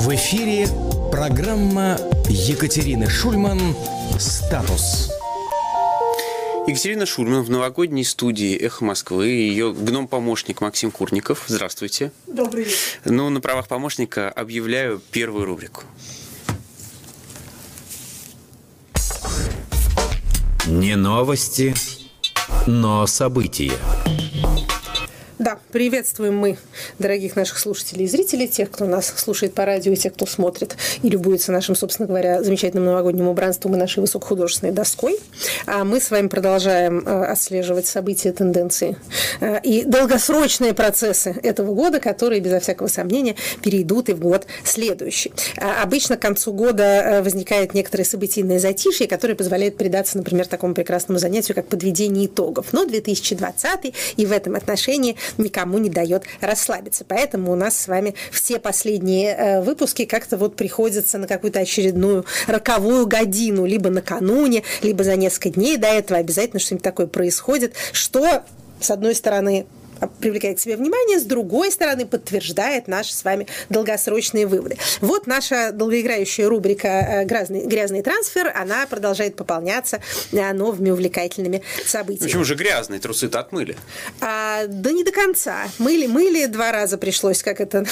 В эфире программа Екатерины Шульман «Статус». Екатерина Шульман в новогодней студии «Эхо Москвы». Ее гном-помощник Максим Курников. Здравствуйте. Добрый вечер. Ну, на правах помощника объявляю первую рубрику. Не новости, но события. Да, приветствуем мы дорогих наших слушателей и зрителей, тех, кто нас слушает по радио, и тех, кто смотрит и любуется нашим, собственно говоря, замечательным новогодним убранством и нашей высокохудожественной доской. А мы с вами продолжаем отслеживать события, тенденции и долгосрочные процессы этого года, которые, безо всякого сомнения, перейдут и в год следующий. Обычно к концу года возникает некоторое событийное затишье, которое позволяет предаться, например, такому прекрасному занятию, как подведение итогов. Но 2020 и в этом отношении никому не дает расслабиться. Поэтому у нас с вами все последние выпуски как-то вот приходятся на какую-то очередную роковую годину, либо накануне, либо за несколько дней до этого обязательно что-нибудь такое происходит, что, с одной стороны, привлекает к себе внимание, с другой стороны, подтверждает наши с вами долгосрочные выводы. Вот наша долгоиграющая рубрика «Грязный трансфер», она продолжает пополняться новыми увлекательными событиями. Почему же грязные? Трусы-то отмыли. Да не до конца. Мыли 2 раза пришлось, как это...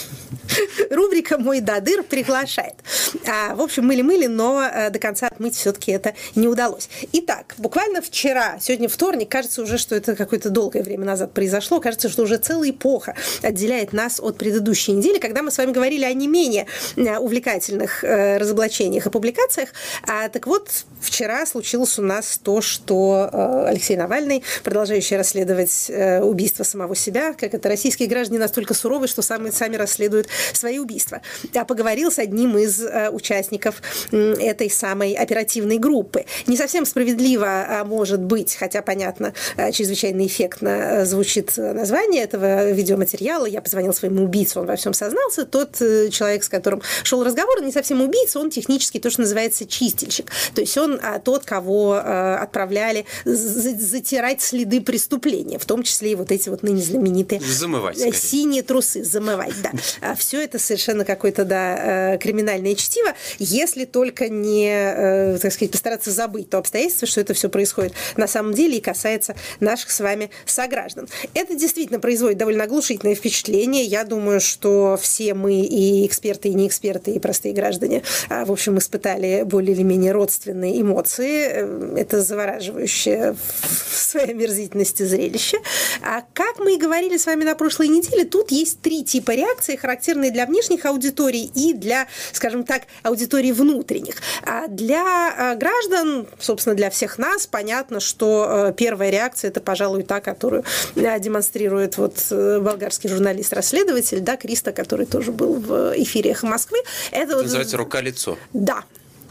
Рубрика «Мой додыр» приглашает. В общем, мыли, но до конца отмыть все-таки это не удалось. Итак, буквально вчера, сегодня вторник, кажется уже, что это какое-то долгое время назад произошло, кажется, что уже целая эпоха отделяет нас от предыдущей недели, когда мы с вами говорили о не менее увлекательных разоблачениях и публикациях. Так вот, вчера случилось у нас то, что Алексей Навальный, продолжающий расследовать убийство самого себя, как это российские граждане настолько суровы, что сами расследуют свои убийства, поговорил с одним из участников этой самой оперативной группы. Не совсем справедливо может быть, хотя, понятно, чрезвычайно эффектно звучит название этого видеоматериала. Я позвонил своему убийце, он во всем сознался. Тот человек, с которым шел разговор, не совсем убийца, он технически то, что называется чистильщик. То есть он тот, кого отправляли затирать следы преступления, в том числе и вот эти вот ныне знаменитые синие трусы, замывать, да. Все это совершенно какое-то, да, криминальное чтиво, если только не, так сказать, постараться забыть то обстоятельство, что это все происходит на самом деле и касается наших с вами сограждан. Это действительно производит довольно оглушительное впечатление. Я думаю, что все мы, и эксперты, и не эксперты, и простые граждане, в общем, испытали более или менее родственные эмоции. Это завораживающее в своей омерзительности зрелище. А как мы и говорили с вами на прошлой неделе, тут есть 3 типа реакций, характерные для внешних аудиторий и для, скажем так, аудиторий внутренних. А для граждан, собственно, для всех нас, понятно, что первая реакция – это, пожалуй, та, которую демонстрирует вот болгарский журналист-расследователь, да, Кристо, который тоже был в эфире «Эхо Москвы». Это называется «Рука-лицо». Да.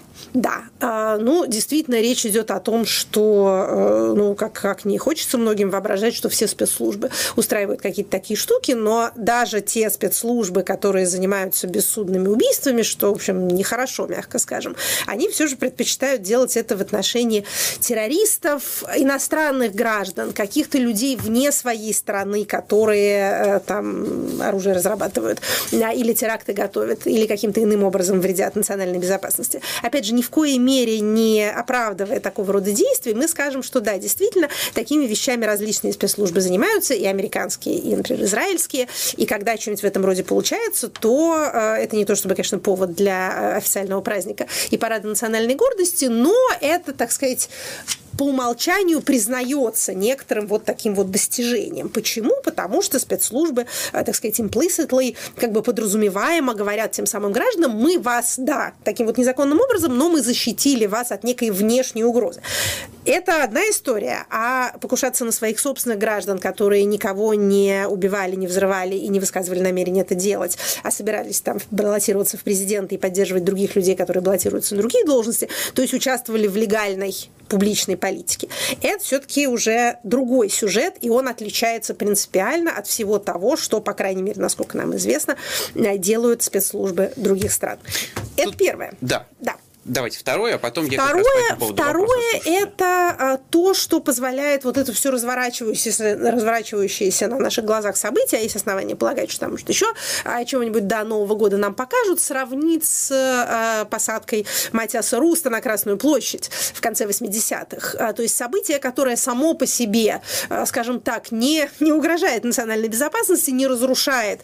Да, ну, действительно, речь идет о том, что, ну, как не хочется многим воображать, что все спецслужбы устраивают какие-то такие штуки, но даже те спецслужбы, которые занимаются бессудными убийствами, что, в общем, нехорошо, мягко скажем, они все же предпочитают делать это в отношении террористов, иностранных граждан, каких-то людей вне своей страны, которые там оружие разрабатывают, или теракты готовят, или каким-то иным образом вредят национальной безопасности. Опять же, ни в коей мере не оправдывая такого рода действий, мы скажем, что да, действительно, такими вещами различные спецслужбы занимаются, и американские, и, например, израильские, и когда что-нибудь в этом роде получается, то это не то чтобы, конечно, повод для официального праздника и парада национальной гордости, но это, так сказать, по умолчанию признается некоторым вот таким вот достижением. Почему? Потому что спецслужбы, так сказать, implicitly, как бы подразумеваемо говорят тем самым гражданам, мы вас, да, таким вот незаконным образом, но мы защитили вас от некой внешней угрозы. Это одна история, а покушаться на своих собственных граждан, которые никого не убивали, не взрывали и не высказывали намерение это делать, а собирались там баллотироваться в президенты и поддерживать других людей, которые баллотируются на другие должности, то есть участвовали в легальной публичной политики. Это все-таки уже другой сюжет, и он отличается принципиально от всего того, что, по крайней мере, насколько нам известно, делают спецслужбы других стран. Это первое. Да. Давайте второе, а потом я Второе, как раз по этому поводу второе это то, что позволяет вот это все разворачивающееся на наших глазах события, есть основания полагать, что там может еще чего-нибудь до Нового года нам покажут, сравнить с посадкой Матиаса Руста на Красную площадь в конце 80-х. То есть событие, которое само по себе, скажем так, не угрожает национальной безопасности, не разрушает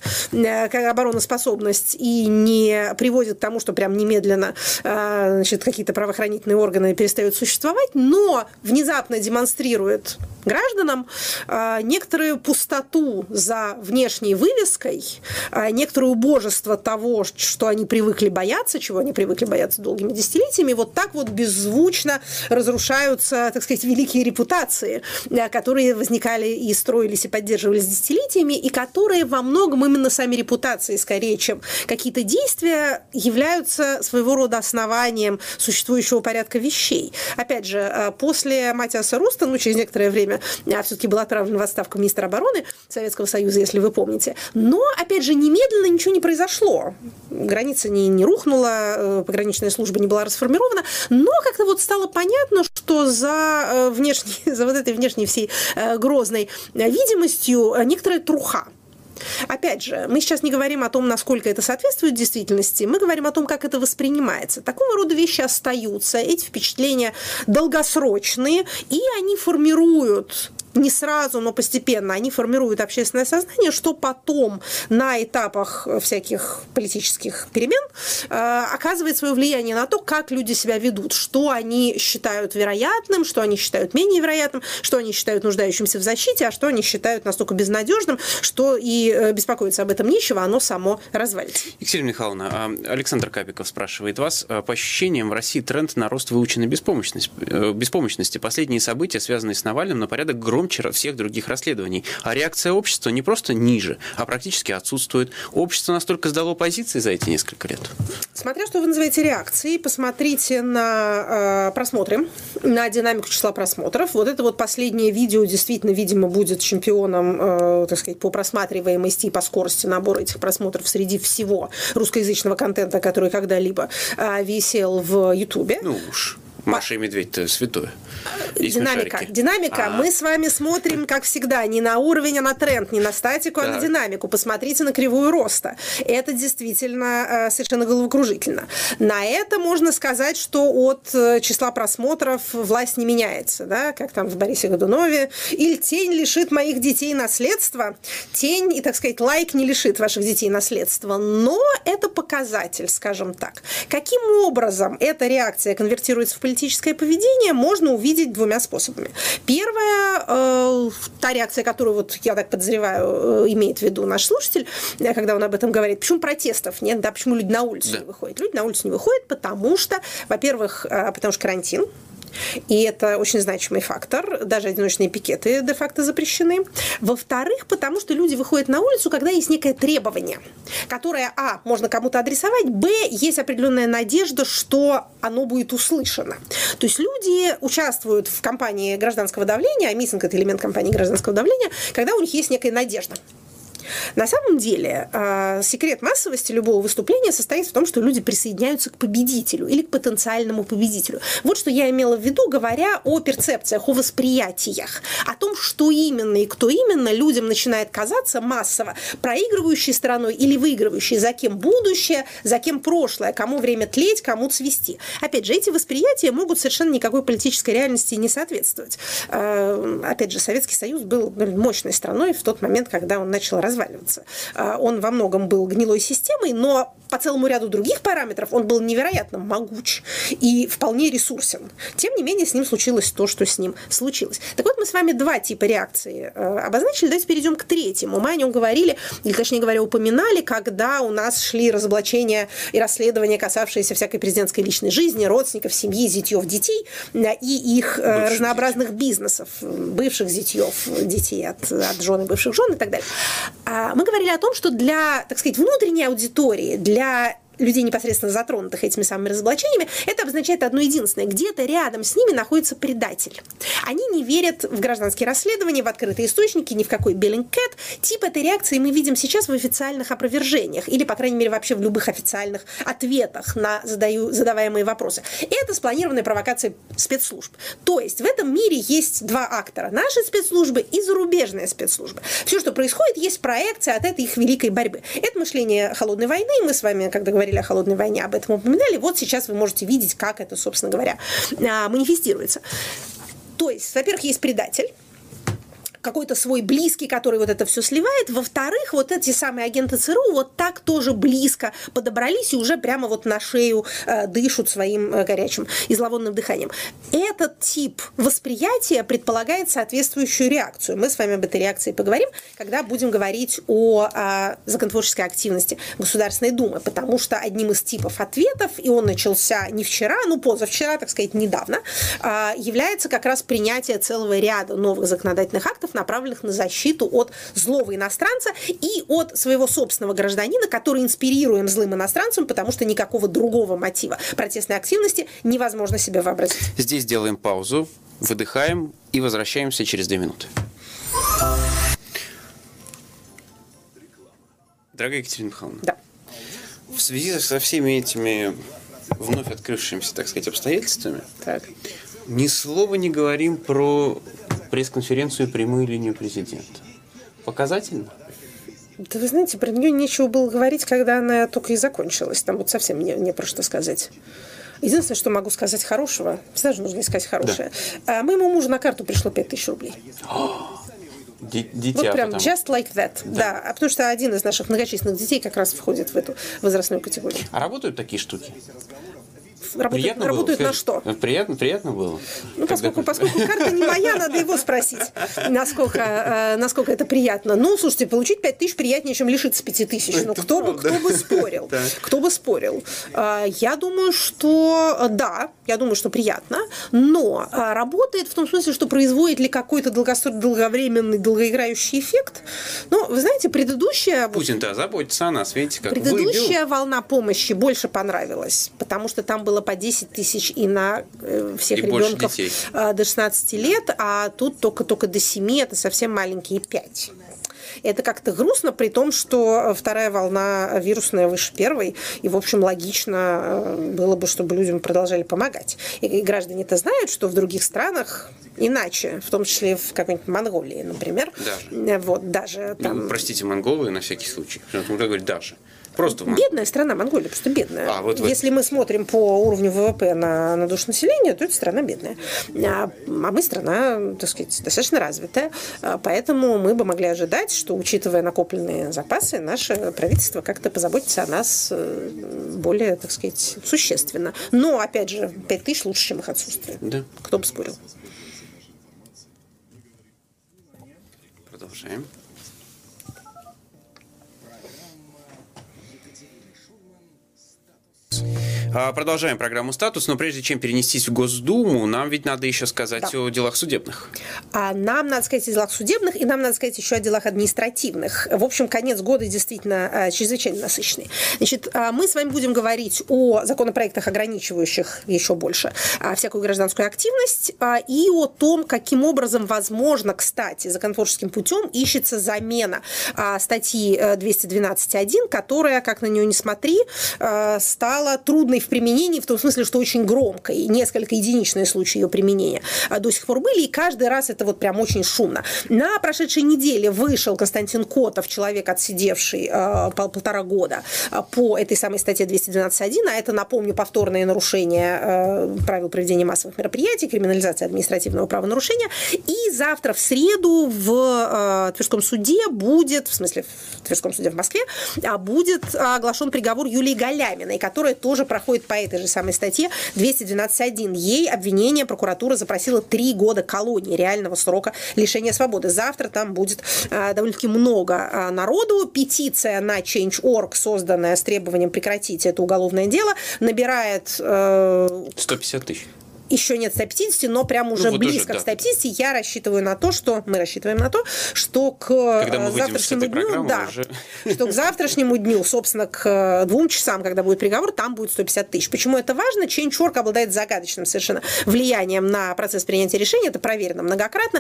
обороноспособность и не приводит к тому, что прям немедленно какие-то правоохранительные органы перестают существовать, но внезапно демонстрирует гражданам некоторую пустоту за внешней вывеской, некоторое убожество того, что они привыкли бояться, чего они привыкли бояться долгими десятилетиями. Вот так вот беззвучно разрушаются, так сказать, великие репутации, которые возникали и строились и поддерживались десятилетиями, и которые во многом именно сами репутации, скорее, чем какие-то действия, являются своего рода основанием существующего порядка вещей. Опять же, после Матиаса Руста, через некоторое время все-таки был отправлен в отставку министр обороны Советского Союза, если вы помните. Но, опять же, немедленно ничего не произошло. Граница не рухнула, пограничная служба не была расформирована, но как-то вот стало понятно, что за вот этой внешней всей грозной видимостью некоторая труха. Опять же, мы сейчас не говорим о том, насколько это соответствует действительности, мы говорим о том, как это воспринимается. Такого рода вещи остаются, эти впечатления долгосрочные, и они формируют не сразу, но постепенно они формируют общественное сознание, что потом на этапах всяких политических перемен оказывает свое влияние на то, как люди себя ведут, что они считают вероятным, что они считают менее вероятным, что они считают нуждающимся в защите, а что они считают настолько безнадежным, что и беспокоиться об этом нечего, оно само развалится. Екатерина Михайловна, Александр Капиков спрашивает вас. По ощущениям, в России тренд на рост выученной беспомощности. Последние события, связанные с Навальным, на порядок громче всех других расследований. А реакция общества не просто ниже, а практически отсутствует. Общество настолько сдало позиции за эти несколько лет. Смотря что вы называете реакцией, посмотрите на просмотры, на динамику числа просмотров. Вот это вот последнее видео действительно, видимо, будет чемпионом, так сказать, по просматриваемости и по скорости набора этих просмотров среди всего русскоязычного контента, который когда-либо висел в Ютубе. Ну уж. Маша и Медведь-то святое. Динамика. Мы с вами смотрим, как всегда, не на уровень, а на тренд, не на статику, а на динамику. Посмотрите на кривую роста. Это действительно совершенно головокружительно. На это можно сказать, что от числа просмотров власть не меняется, да, как там в Борисе Годунове. Или тень лишит моих детей наследства. Тень и, так сказать, лайк не лишит ваших детей наследства. Но это показатель, скажем так. Каким образом эта реакция конвертируется в политическое поведение, можно увидеть двумя способами. Первая, та реакция, которую, вот, я так подозреваю, имеет в виду наш слушатель, когда он об этом говорит. Почему протестов нет? Да, почему люди на улицу не выходят? Люди на улицу не выходят, потому что, во-первых, потому что карантин. И это очень значимый фактор. Даже одиночные пикеты де-факто запрещены. Во-вторых, потому что люди выходят на улицу, когда есть некое требование, которое, можно кому-то адресовать, есть определенная надежда, что оно будет услышано. То есть люди участвуют в кампании гражданского давления, а митинг – это элемент кампании гражданского давления, когда у них есть некая надежда. На самом деле, секрет массовости любого выступления состоит в том, что люди присоединяются к победителю или к потенциальному победителю. Вот что я имела в виду, говоря о перцепциях, о восприятиях, о том, что именно и кто именно людям начинает казаться массово проигрывающей стороной или выигрывающей, за кем будущее, за кем прошлое, кому время тлеть, кому цвести. Опять же, эти восприятия могут совершенно никакой политической реальности не соответствовать. Опять же, Советский Союз был мощной страной в тот момент, когда он начал разваливаться. Он во многом был гнилой системой, но по целому ряду других параметров он был невероятно могуч и вполне ресурсен. Тем не менее, с ним случилось то, что с ним случилось. Так вот, мы с вами два типа реакции обозначили. Давайте перейдем к третьему. Мы о нем говорили, или, точнее говоря, упоминали, когда у нас шли разоблачения и расследования, касавшиеся всякой президентской личной жизни, родственников, семьи, зятьев, детей и их разнообразных бизнесов, бывших зятьев, детей от жен и бывших жен и так далее. Мы говорили о том, что для, так сказать, внутренней аудитории, для людей, непосредственно затронутых этими самыми разоблачениями, это обозначает одно единственное. Где-то рядом с ними находится предатель. Они не верят в гражданские расследования, в открытые источники, ни в какой Bellingcat. Тип этой реакции мы видим сейчас в официальных опровержениях или, по крайней мере, вообще в любых официальных ответах на задаваемые вопросы. Это спланированная провокация спецслужб. То есть в этом мире есть два актора. Наши спецслужбы и зарубежные спецслужбы. Все, что происходит, есть проекция от этой их великой борьбы. Это мышление холодной войны. Мы с вами, когда говорили о холодной войне, об этом упоминали. Вот сейчас вы можете видеть, как это, собственно говоря, манифестируется. То есть, во-первых, есть предатель, какой-то свой близкий, который вот это все сливает. Во-вторых, вот эти самые агенты ЦРУ вот так тоже близко подобрались и уже прямо вот на шею дышат своим горячим и зловонным дыханием. Этот тип восприятия предполагает соответствующую реакцию. Мы с вами об этой реакции поговорим, когда будем говорить о законотворческой активности Государственной Думы, потому что одним из типов ответов, и он начался не вчера, ну позавчера, так сказать, недавно, является как раз принятие целого ряда новых законодательных актов, направленных на защиту от злого иностранца и от своего собственного гражданина, который инспирируем злым иностранцем, потому что никакого другого мотива протестной активности невозможно себе вообразить. Здесь делаем паузу, выдыхаем и возвращаемся через 2 минуты. Дорогая Екатерина Михайловна, Да. в связи со всеми этими вновь открывшимися, так сказать, обстоятельствами, Так. ни слова не говорим про пресс-конференцию «Прямую линию президента». Показательно? Да вы знаете, про нее нечего было говорить, когда она только и закончилась. Там вот совсем не про что сказать. Единственное, что могу сказать хорошего, всегда же нужно искать хорошее. Да. Моему мужу на карту пришло 5000 рублей. Дитя, вот прям потому... just like that. Да. Потому что один из наших многочисленных детей как раз входит в эту возрастную категорию. А работают такие штуки? Работают на что? Приятно было. Ну, поскольку карта не моя, надо его спросить, насколько это приятно. Ну, слушайте, получить 5000 приятнее, чем лишиться 5000. Ну, кто бы спорил? Кто бы спорил? Я думаю, что да, я думаю, что приятно, но работает в том смысле, что производит ли какой-то долговременный, долгоиграющий эффект. Ну, вы знаете, предыдущая... Путин-то заботится о нас, видите, как предыдущая волна помощи больше понравилась, потому что там было по 10 тысяч и на всех и ребенков до 16 лет, а тут только до 7, это совсем маленькие 5. Это как-то грустно, при том, что вторая волна вирусная выше первой, и, в общем, логично было бы, чтобы людям продолжали помогать. И граждане-то знают, что в других странах иначе, в том числе в какой-нибудь Монголии, например. Даже. Вот, даже там... Ну, простите, Монголы на всякий случай. Можно говорить даже. Просто бедная страна Монголия, просто бедная. Если мы смотрим по уровню ВВП на душу населения, то это страна бедная. А мы страна, так сказать, достаточно развитая. Поэтому мы бы могли ожидать, что, учитывая накопленные запасы, наше правительство как-то позаботится о нас более, так сказать, существенно. Но, опять же, 5000 лучше, чем их отсутствие. Да. Кто бы спорил. Продолжаем. Продолжаем программу «Статус», но прежде чем перенестись в Госдуму, нам ведь надо еще сказать о делах судебных. Нам надо сказать о делах судебных, и нам надо сказать еще о делах административных. В общем, конец года действительно чрезвычайно насыщенный. Значит, мы с вами будем говорить о законопроектах, ограничивающих еще больше всякую гражданскую активность, и о том, каким образом возможно, кстати, законотворческим путем ищется замена статьи 212.1, которая, как на нее ни смотри, стала трудной в применении, в том смысле, что очень громко, и несколько единичные случаи ее применения до сих пор были, и каждый раз это вот прям очень шумно. На прошедшей неделе вышел Константин Котов, человек, отсидевший 1,5 года по этой самой статье 212.1, а это, напомню, повторное нарушение правил проведения массовых мероприятий, криминализация административного правонарушения, и завтра в среду в Тверском суде будет, в смысле в Тверском суде в Москве, будет оглашен приговор Юлии Галяминой, которая тоже проходит по этой же самой статье 212.1. Ей обвинение прокуратура запросила 3 года колонии, реального срока лишения свободы. Завтра там будет довольно-таки много народу. Петиция на Change.org, созданная с требованием прекратить это уголовное дело, набирает... 150 тысяч. еще нет 150, но прям уже вот близко уже, к 150. Я рассчитываю на то, что мы рассчитываем на то, что к завтрашнему дню, что к завтрашнему дню, собственно, к 2 часам, когда будет приговор, там будет 150 тысяч. Почему это важно? Change.org обладает загадочным совершенно влиянием на процесс принятия решений, это проверено многократно.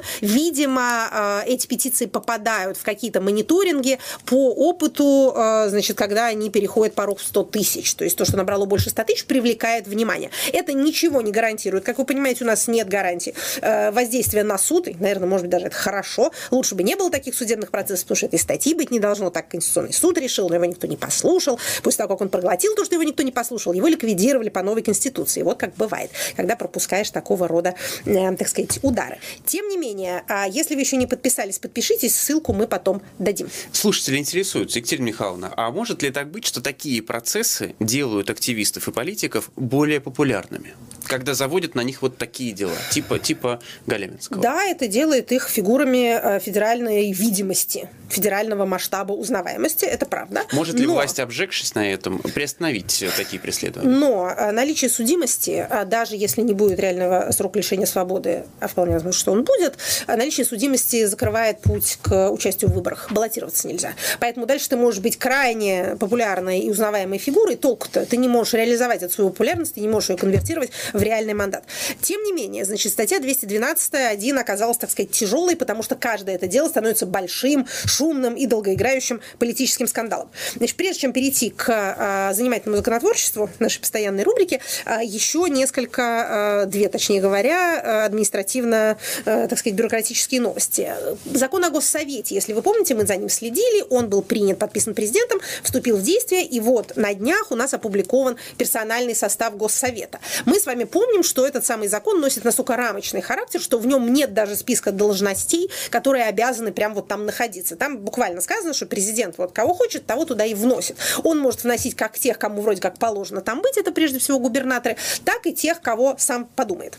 Видимо, эти петиции попадают в какие-то мониторинги по опыту, значит, когда они переходят порог в 100 тысяч. То есть то, что набрало больше 100 тысяч, привлекает внимание. Это ничего не гарантирует. Как вы понимаете, у нас нет гарантии воздействия на суд. И, наверное, может быть, даже это хорошо. Лучше бы не было таких судебных процессов, потому что этой статьи быть не должно. Так Конституционный суд решил, но его никто не послушал. После того, как он проглотил то, что его никто не послушал, его ликвидировали по новой Конституции. Вот как бывает, когда пропускаешь такого рода, так сказать, удары. Тем не менее, если вы еще не подписались, подпишитесь. Ссылку мы потом дадим. Слушатели интересуются, Екатерина Михайловна, а может ли так быть, что такие процессы делают активистов и политиков более популярными, когда заводят на них вот такие дела, типа Галяминского? Да, это делает их фигурами федеральной видимости, федерального масштаба узнаваемости, это правда. Может ли власть, обжегшись на этом, приостановить такие преследования? Но наличие судимости, даже если не будет реального срока лишения свободы, а вполне возможно, что он будет, наличие судимости закрывает путь к участию в выборах. Баллотироваться нельзя. Поэтому дальше ты можешь быть крайне популярной и узнаваемой фигурой, толку-то ты не можешь реализовать эту свою популярность, ты не можешь ее конвертировать в реальный мандат. Тем не менее, значит, статья 212.1 оказалась, так сказать, тяжелой, потому что каждое это дело становится большим, шумным и долгоиграющим политическим скандалом. Значит, прежде чем перейти к занимательному законотворчеству нашей постоянной рубрики, еще несколько, две, точнее говоря, административно, так сказать, бюрократические новости. Закон о Госсовете, если вы помните, мы за ним следили, он был принят, подписан президентом, вступил в действие, и вот на днях у нас опубликован персональный состав Госсовета. Мы с вами помним, что этот самый закон носит настолько рамочный характер, что в нем нет даже списка должностей, которые обязаны прям вот там находиться. Там буквально сказано, что президент вот кого хочет, того туда и вносит. Он может вносить как тех, кому вроде как положено там быть, это прежде всего губернаторы, так и тех, кого сам подумает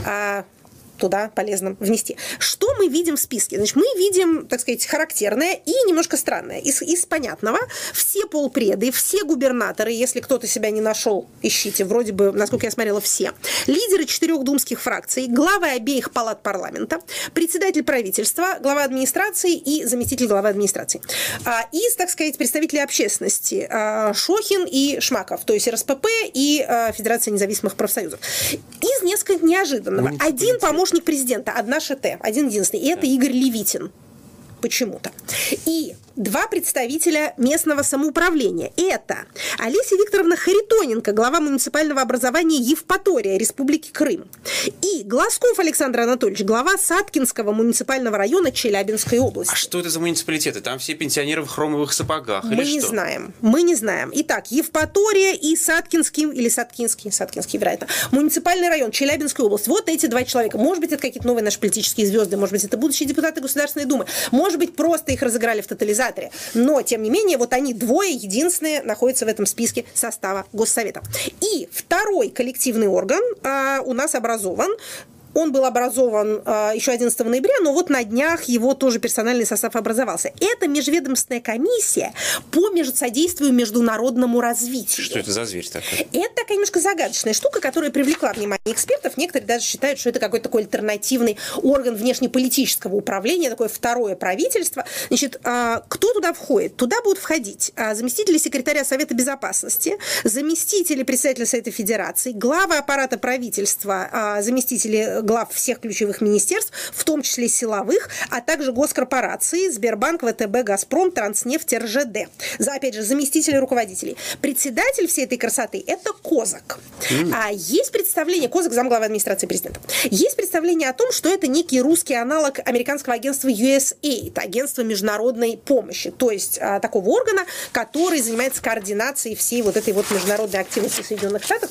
туда полезно внести. Что мы видим в списке? Значит, мы видим, так сказать, характерное и немножко странное. Из понятного все полпреды, все губернаторы, если кто-то себя не нашел, ищите, вроде бы, насколько я смотрела, все. Лидеры 4 думских фракций, главы обеих палат парламента, председатель правительства, глава администрации и заместитель главы администрации. Из, так сказать, представителей общественности Шохин и Шмаков, то есть РСПП и Федерация независимых профсоюзов. Из несколько неожиданного. Один помощник президента, одна ШТ, один-единственный, и это Игорь Левитин. Почему-то. И 2 представителя местного самоуправления. Это Олеся Викторовна Харитоненко, глава муниципального образования Евпатория Республики Крым. И Глазков Александр Анатольевич, глава Саткинского муниципального района Челябинской области. А что это за муниципалитеты? Там все пенсионеры в хромовых сапогах. Мы не знаем. Мы не знаем. Итак, Евпатория и Саткинский, или Саткинский, вероятно, муниципальный район Челябинской области. Вот эти 2 человека. Может быть, это какие-то новые наши политические звезды, может быть, это будущие депутаты Государственной Думы, может быть, просто их разыграли в тотализаторе. Но, тем не менее, вот они 2 единственные находятся в этом списке состава Госсовета. И второй коллективный орган у нас образован. Он был образован еще 11 ноября, но вот на днях его тоже персональный состав образовался. Это межведомственная комиссия по содействию международному развитию. Что это за зверь такой? Это такая немножко загадочная штука, которая привлекла внимание экспертов. Некоторые даже считают, что это какой-то такой альтернативный орган внешнеполитического управления, такое второе правительство. Значит, кто туда входит? Туда будут входить заместители секретаря Совета Безопасности, заместители председателя Совета Федерации, главы аппарата правительства, заместители глав всех ключевых министерств, в том числе силовых, а также госкорпорации Сбербанк, ВТБ, Газпром, Транснефть, РЖД. Опять же, заместители руководителей. Председатель всей этой красоты – это Козак. Есть представление, Козак – замглавы администрации президента, есть представление о том, что это некий русский аналог американского агентства USAID, агентство международной помощи, то есть такого органа, который занимается координацией всей вот этой вот международной активности Соединенных Штатов,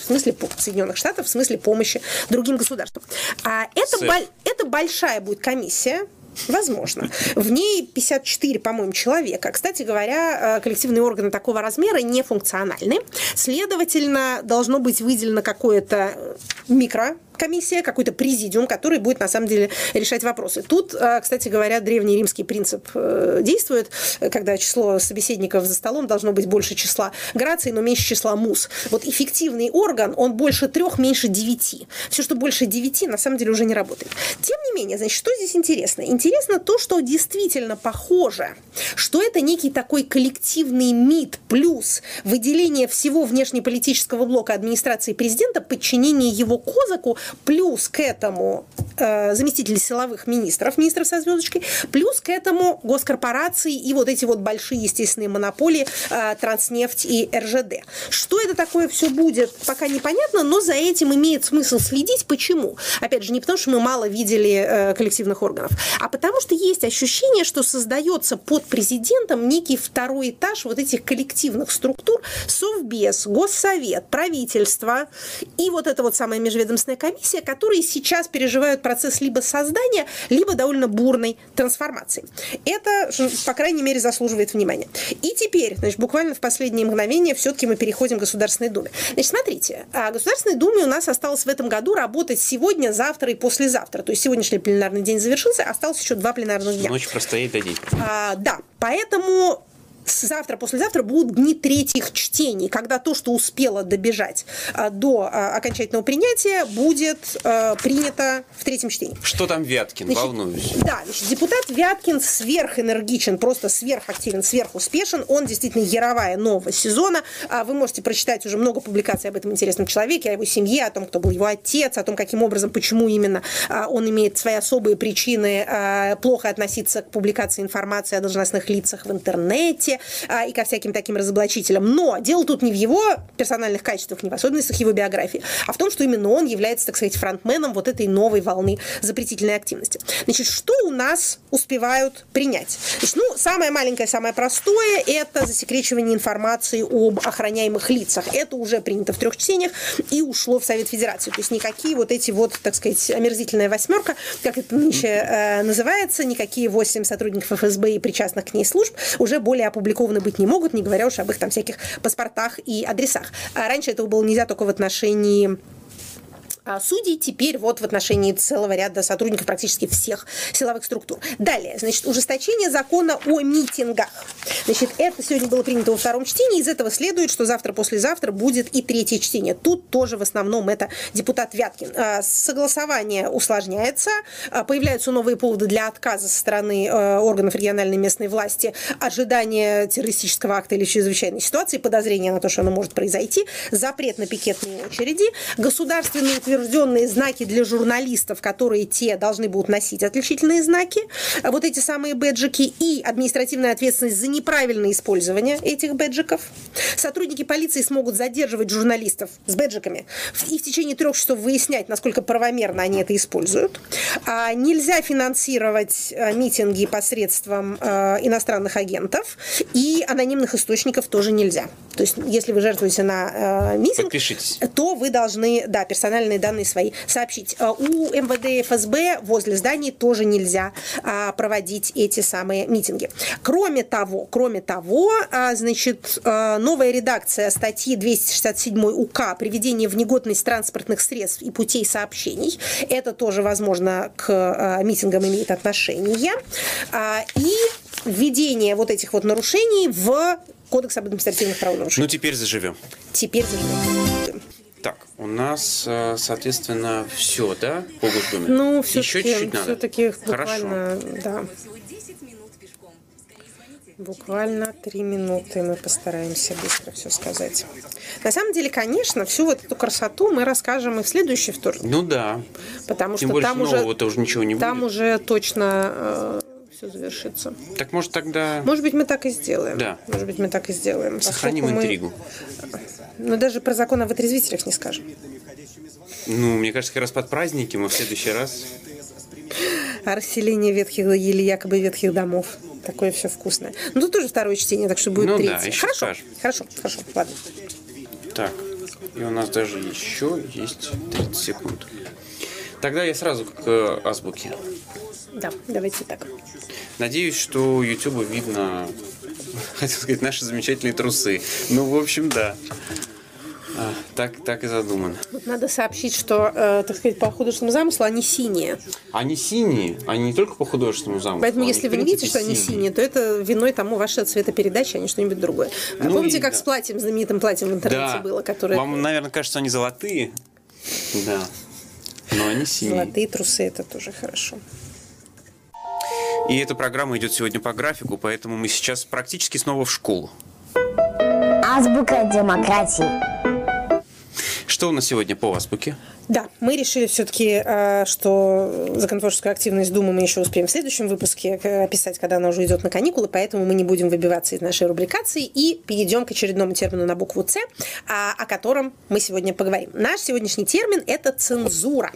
в смысле помощи другим государствам. Это большая будет комиссия, возможно. В ней 54, по-моему, человека. Кстати говоря, коллективные органы такого размера не функциональны. Следовательно, должно быть выделено какое-то комиссия, какой-то президиум, который будет на самом деле решать вопросы. Тут, кстати говоря, древний римский принцип действует, когда число собеседников за столом должно быть больше числа граций, но меньше числа мус. Вот эффективный орган, он больше 3, меньше 9. Все, что больше 9, на самом деле уже не работает. Тем не менее, значит, что здесь интересно? Интересно то, что действительно похоже, что это некий такой коллективный МИД плюс выделение всего внешнеполитического блока администрации президента, подчинение его Козаку, плюс к этому заместители силовых министров со звездочкой, плюс к этому госкорпорации и вот эти вот большие естественные монополии Транснефть и РЖД. Что это такое все будет, пока непонятно, но за этим имеет смысл следить. Почему? Опять же, не потому, что мы мало видели коллективных органов, а потому что есть ощущение, что создается под президентом некий второй этаж вот этих коллективных структур: Совбез, Госсовет, правительство и вот эта вот самая межведомственная комиссия, которые сейчас переживают процесс либо создания, либо довольно бурной трансформации. Это, по крайней мере, заслуживает внимания. И теперь, значит, буквально в последние мгновения все-таки мы переходим к Государственной Думе. Значит, смотрите, Государственной Думе у нас осталось в этом году работать сегодня, завтра и послезавтра. То есть сегодняшний пленарный день завершился, осталось еще 2 пленарных дня. Ночь простоит до день. Да, поэтому завтра, послезавтра будут дни третьих чтений, когда то, что успело добежать до окончательного принятия, будет принято в третьем чтении. Что там Вяткин? Значит, волнуюсь. Да, значит, депутат Вяткин сверхэнергичен, просто сверхактивен, сверхуспешен. Он действительно яровая нового сезона. Вы можете прочитать уже много публикаций об этом интересном человеке, о его семье, о том, кто был его отец, о том, каким образом, почему именно он имеет свои особые причины плохо относиться к публикации информации о должностных лицах в интернете и ко всяким таким разоблачителям. Но дело тут не в его персональных качествах, не в особенностях его биографии, а в том, что именно он является, так сказать, фронтменом вот этой новой волны запретительной активности. Значит, что у нас успевают принять? Значит, самое маленькое, самое простое – это засекречивание информации об охраняемых лицах. Это уже принято в 3 чтениях и ушло в Совет Федерации. То есть никакие вот эти вот, так сказать, омерзительная 8, как это нынче называется, никакие 8 сотрудников ФСБ и причастных к ней служб уже более опубликованы быть не могут, не говоря уж об их там всяких паспортах и адресах. А раньше этого было нельзя только в отношении судей, теперь вот в отношении целого ряда сотрудников практически всех силовых структур. Далее, значит, ужесточение закона о митингах. Значит, это сегодня было принято во 2 чтении, из этого следует, что завтра-послезавтра будет и 3 чтение. Тут тоже в основном это депутат Вяткин. Согласование усложняется, появляются новые поводы для отказа со стороны органов региональной и местной власти, ожидание террористического акта или чрезвычайной ситуации, подозрение на то, что оно может произойти, запрет на пикетные очереди, государственные утвержденные знаки для журналистов, которые те должны будут носить отличительные знаки, вот эти самые бэджики, и административная ответственность за неправильное использование этих бэджиков. Сотрудники полиции смогут задерживать журналистов с бэджиками и в течение 3 часов выяснять, насколько правомерно они это используют. Нельзя финансировать митинги посредством иностранных агентов, и анонимных источников тоже нельзя. То есть, если вы жертвуете на митинг, то вы должны, персональные данные свои сообщить. У МВД и ФСБ возле зданий тоже нельзя проводить эти самые митинги. Кроме того, значит, новая редакция статьи 267 УК «Приведение в негодность транспортных средств и путей сообщений». Это тоже, возможно, к митингам имеет отношение. И введение вот этих вот нарушений в Кодекс об административных правонарушениях. Теперь заживем. Так, у нас, соответственно, все, да, по Госдуме? Еще чуть-чуть надо. Все-таки буквально, хорошо. Да. Буквально 3 минуты мы постараемся быстро все сказать. На самом деле, конечно, всю вот эту красоту мы расскажем и в следующий вторник. Да. Потому Тем что больше там нового-то уже ничего не будет. Там уже точно все завершится. Так может тогда... Может быть, мы так и сделаем. Да. Может быть, мы так и сделаем. Сохраним интригу. Но даже про закон о вытрезвителях не скажем. Мне кажется, как раз под праздники мы в следующий раз... Расселение ветхих или якобы ветхих домов. Такое все вкусное. Тут тоже 2 чтение, так что будет 3. Да, еще Хорошо, ладно. Так, и у нас даже еще есть 30 секунд. Тогда я сразу к азбуке. Да, давайте так. Надеюсь, что Ютубу видно, хотел сказать, наши замечательные трусы. В общем, да. Так и задумано. Надо сообщить, что, так сказать, по художественному замыслу они синие. Они синие, они не только по художественному замыслу. Поэтому, если вы не видите, что они синие, то это виной тому ваша цветопередача, а не что-нибудь другое. Помните, как с платьем, знаменитым платьем в интернете было, которое... Вам, наверное, кажется, они золотые. Да. Но они синие. Золотые трусы – это тоже хорошо. И эта программа идет сегодня по графику, поэтому мы сейчас практически снова в школу. Азбука демократии. Что у нас сегодня по азбуке? Да, мы решили все-таки, что законотворческую активность Думы мы еще успеем в следующем выпуске описать, когда она уже идет на каникулы, поэтому мы не будем выбиваться из нашей рубрикации и перейдем к очередному термину на букву «Ц», о котором мы сегодня поговорим. Наш сегодняшний термин – это цензура.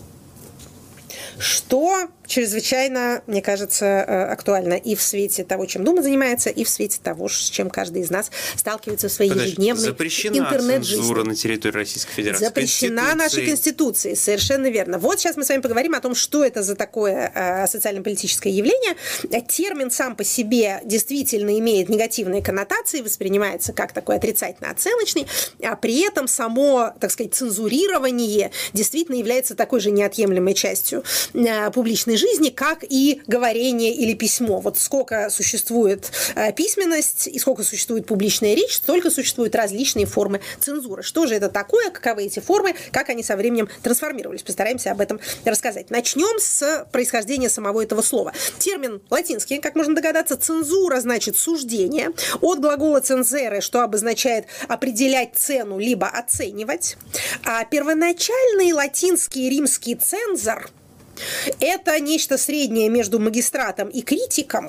Что чрезвычайно, мне кажется, актуально и в свете того, чем Дума занимается, и в свете того, с чем каждый из нас сталкивается в своей ежедневной интернет-жизни. Цензура на территории Российской Федерации. Запрещена нашей Конституцией, совершенно верно. Вот сейчас мы с вами поговорим о том, что это за такое социально-политическое явление. Термин сам по себе действительно имеет негативные коннотации, воспринимается как такой отрицательно-оценочный, а при этом само, так сказать, цензурирование действительно является такой же неотъемлемой частью публичной жизни, как и говорение или письмо. Вот сколько существует письменность и сколько существует публичная речь, столько существуют различные формы цензуры. Что же это такое, каковы эти формы, как они со временем трансформировались? Постараемся об этом рассказать. Начнем с происхождения самого этого слова. Термин латинский, как можно догадаться, цензура значит суждение, от глагола цензере, что обозначает определять цену, либо оценивать. А первоначальный латинский и римский цензор – это нечто среднее между магистратом и критиком.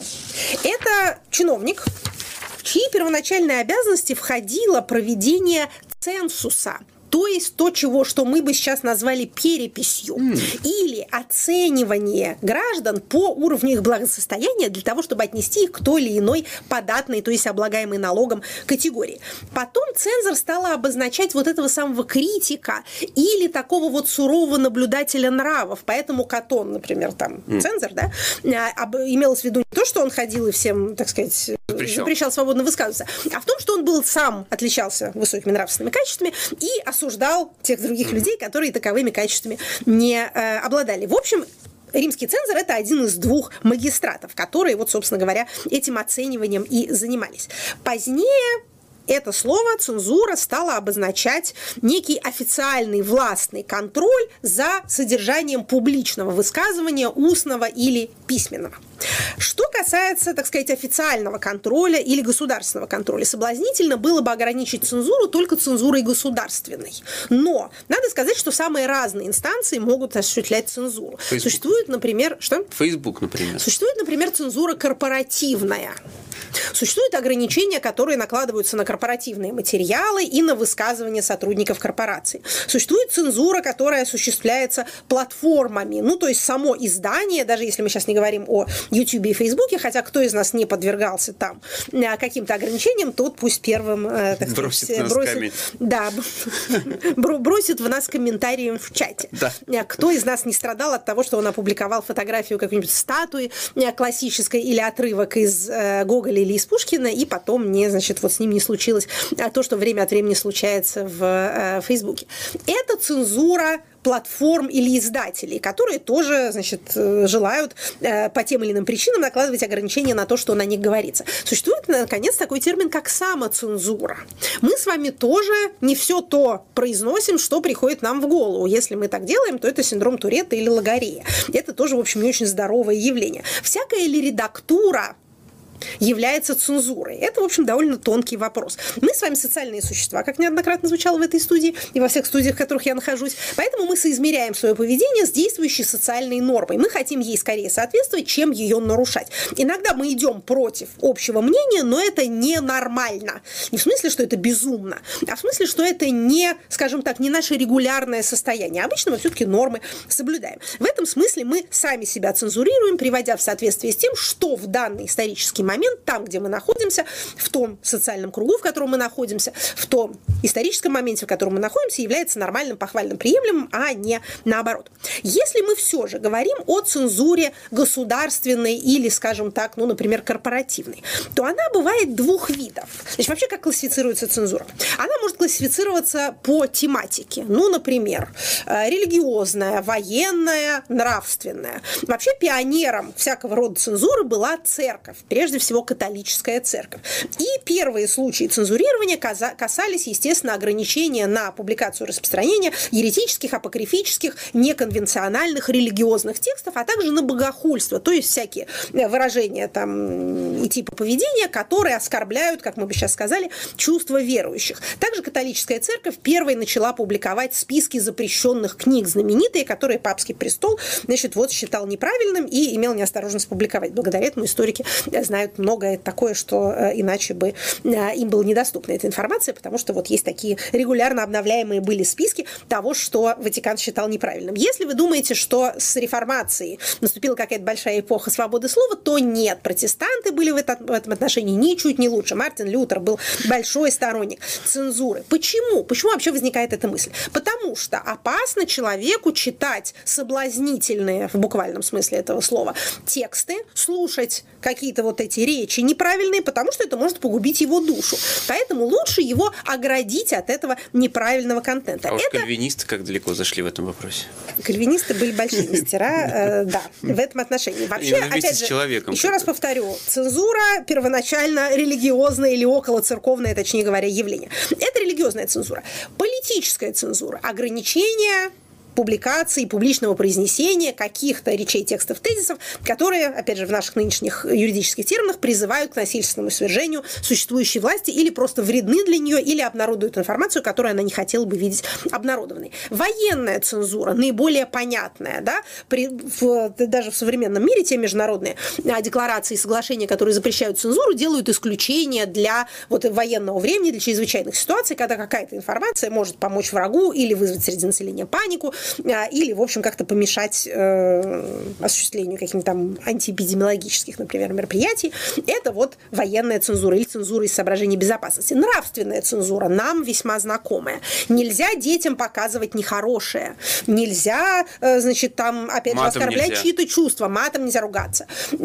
Это чиновник, в чьи первоначальные обязанности входило проведение ценсуса. То есть то, что мы бы сейчас назвали переписью, или оценивание граждан по уровню их благосостояния для того, чтобы отнести их к той или иной податной, то есть облагаемой налогом категории. Потом цензор стала обозначать вот этого самого критика или такого вот сурового наблюдателя нравов. Поэтому Катон, например, там цензор, да, имелось в виду не то, что он ходил и всем, так сказать, запрещал свободно высказываться, а в том, что он был сам отличался высокими нравственными качествами и осуждал тех других людей, которые таковыми качествами не обладали. В общем, римский цензор – это один из двух магистратов, которые, вот, собственно говоря, этим оцениванием и занимались. Позднее это слово «цензура» стало обозначать некий официальный властный контроль за содержанием публичного высказывания, устного или письменного. Что касается, так сказать, официального контроля или государственного контроля, соблазнительно было бы ограничить цензуру только цензурой государственной. Но надо сказать, что самые разные инстанции могут осуществлять цензуру. Facebook. Существует, например, что? Facebook, например. Существует, например, цензура корпоративная. Существуют ограничения, которые накладываются на корпоративные материалы и на высказывания сотрудников корпораций. Существует цензура, которая осуществляется платформами. Ну, то есть само издание, даже если мы сейчас не говорим о YouTube и Facebook, хотя кто из нас не подвергался там каким-то ограничениям, тот пусть первым, так сказать, бросит в нас комментарием в чате. Да. Кто из нас не страдал от того, что он опубликовал фотографию какой-нибудь статуи классической или отрывок из Гоголя или из Пушкина, и потом значит, вот с ним не случилось то, что время от времени случается в Фейсбуке. Это цензура платформ или издателей, которые тоже, значит, желают по тем или иным причинам накладывать ограничения на то, что на них говорится. Существует, наконец, такой термин, как самоцензура. Мы с вами тоже не все то произносим, что приходит нам в голову. Если мы так делаем, то это синдром Туретта или логорея. Это тоже, в общем, не очень здоровое явление. Всякая ли редактура является цензурой? Это, в общем, довольно тонкий вопрос. Мы с вами социальные существа, как неоднократно звучало в этой студии и во всех студиях, в которых я нахожусь. Поэтому мы соизмеряем свое поведение с действующей социальной нормой. Мы хотим ей скорее соответствовать, чем ее нарушать. Иногда мы идем против общего мнения, но это ненормально. Не в смысле, что это безумно, а в смысле, что это не, скажем так, не наше регулярное состояние. Обычно мы все-таки нормы соблюдаем. В этом смысле мы сами себя цензурируем, приводя в соответствие с тем, что в данный исторический момент, там, где мы находимся, в том социальном кругу, в котором мы находимся, в том историческом моменте, в котором мы находимся, является нормальным, похвальным, приемлемым, а не наоборот. Если мы все же говорим о цензуре государственной или, скажем так, например, корпоративной, то она бывает двух видов. Значит, вообще, как классифицируется цензура? Она может классифицироваться по тематике. Например, религиозная, военная, нравственная. Вообще, пионером всякого рода цензуры была церковь, прежде всего католическая церковь. И первые случаи цензурирования касались, естественно, ограничения на публикацию и распространение еретических, апокрифических, неконвенциональных религиозных текстов, а также на богохульство, то есть всякие выражения там и типа поведения, которые оскорбляют, как мы бы сейчас сказали, чувства верующих. Также католическая церковь первой начала публиковать списки запрещенных книг знаменитые, которые папский престол, считал неправильным и имел неосторожность публиковать. Благодаря этому историки знают многое такое, что иначе бы им было недоступна эта информация, потому что есть такие регулярно обновляемые были списки того, что Ватикан считал неправильным. Если вы думаете, что с реформацией наступила какая-то большая эпоха свободы слова, то нет. Протестанты были в этом отношении ничуть не лучше. Мартин Лютер был большой сторонник цензуры. Почему? Почему вообще возникает эта мысль? Потому что опасно человеку читать соблазнительные, в буквальном смысле этого слова, тексты, слушать какие-то эти речи неправильные, потому что это может погубить его душу. Поэтому лучше его оградить от этого неправильного контента. А уж кальвинисты как далеко зашли в этом вопросе? Кальвинисты были большие мастера, да, в этом отношении. Вообще, опять же, еще раз повторю, цензура первоначально религиозная или околоцерковное, точнее говоря, явление. Это религиозная цензура. Политическая цензура, ограничения публикации, публичного произнесения каких-то речей, текстов, тезисов, которые, опять же, в наших нынешних юридических терминах призывают к насильственному свержению существующей власти или просто вредны для нее, или обнародуют информацию, которую она не хотела бы видеть обнародованной. Военная цензура, наиболее понятная, да, даже в современном мире те международные декларации и соглашения, которые запрещают цензуру, делают исключения для военного времени, для чрезвычайных ситуаций, когда какая-то информация может помочь врагу или вызвать среди населения панику, или, в общем, как-то помешать осуществлению каких-то там антиэпидемиологических, например, мероприятий. Это военная цензура или цензура из соображений безопасности. Нравственная цензура нам весьма знакомая. Нельзя детям показывать нехорошее. Нельзя, там, опять же, оскорблять чьи-то чувства. Матом нельзя ругаться.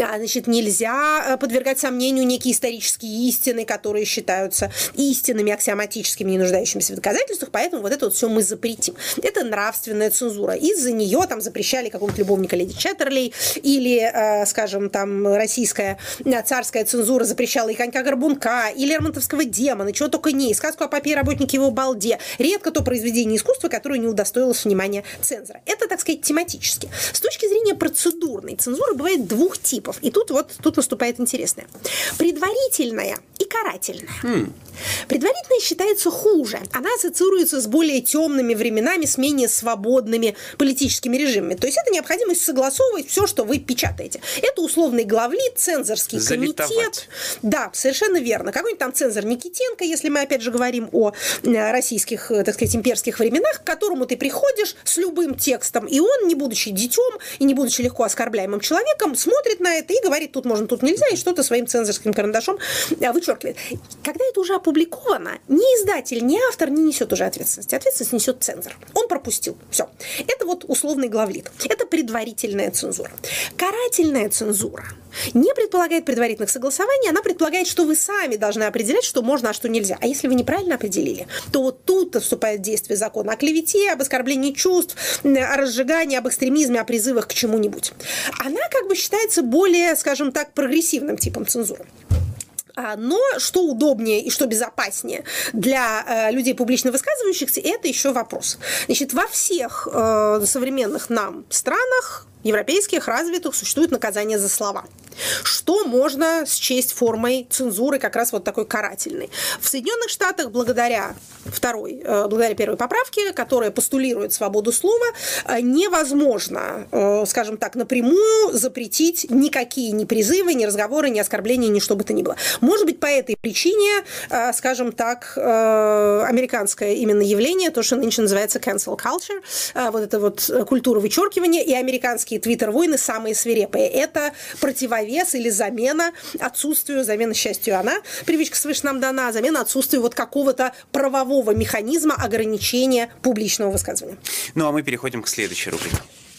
Нельзя подвергать сомнению некие исторические истины, которые считаются истинами, аксиоматическими, не нуждающимися в доказательствах. Поэтому это все мы запретим. Это нравственная цензура. Из-за нее там запрещали какого-то любовника леди Чаттерлей, или, скажем, там российская царская цензура запрещала и Конька-Горбунка, и Лермонтовского демона, чего только не, и сказку о попе и работнике его балде. Редко то произведение искусства, которое не удостоилось внимания цензора. Это, так сказать, тематически. С точки зрения процедурной цензуры бывает двух типов. И тут наступает интересное. Предварительная и карательная. Предварительная считается хуже. Она ассоциируется с более темными временами, с менее свободными политическими режимами. То есть это необходимость согласовывать все, что вы печатаете. Это условный главлит, цензорский комитет. Да, совершенно верно. Какой-нибудь там цензор Никитенко, если мы опять же говорим о российских, так сказать, имперских временах, к которому ты приходишь с любым текстом, и он, не будучи детем и не будучи легко оскорбляемым человеком, смотрит на это и говорит, тут можно, тут нельзя, и что-то своим цензорским карандашом вычеркивает. Когда это уже опубликовано, ни издатель, ни автор не несет уже ответственности. Ответственность несет цензор. Он пропустил. Все. Это условный главлит. Это предварительная цензура. Карательная цензура не предполагает предварительных согласований, она предполагает, что вы сами должны определять, что можно, а что нельзя. А если вы неправильно определили, то тут вступает в действие закон о клевете, об оскорблении чувств, о разжигании, об экстремизме, о призывах к чему-нибудь. Она считается более, скажем так, прогрессивным типом цензуры. Но что удобнее и что безопаснее для людей, публично высказывающихся, это еще вопрос. Во всех современных нам странах, европейских, развитых, существует наказание за слова. Что можно счесть формой цензуры, как раз такой карательной. В Соединенных Штатах, благодаря первой поправке, которая постулирует свободу слова, невозможно, скажем так, напрямую запретить никакие ни призывы, ни разговоры, ни оскорбления, ни что бы то ни было. Может быть, по этой причине, скажем так, американское именно явление, то, что нынче называется cancel culture, это культура вычеркивания, и американские американские твиттер-войны самые свирепые. Это противовес или замена отсутствию, замена, к счастью, она, привычка свыше нам дана, замена отсутствию вот какого-то правового механизма ограничения публичного высказывания. Ну, а мы переходим к следующей рубрике.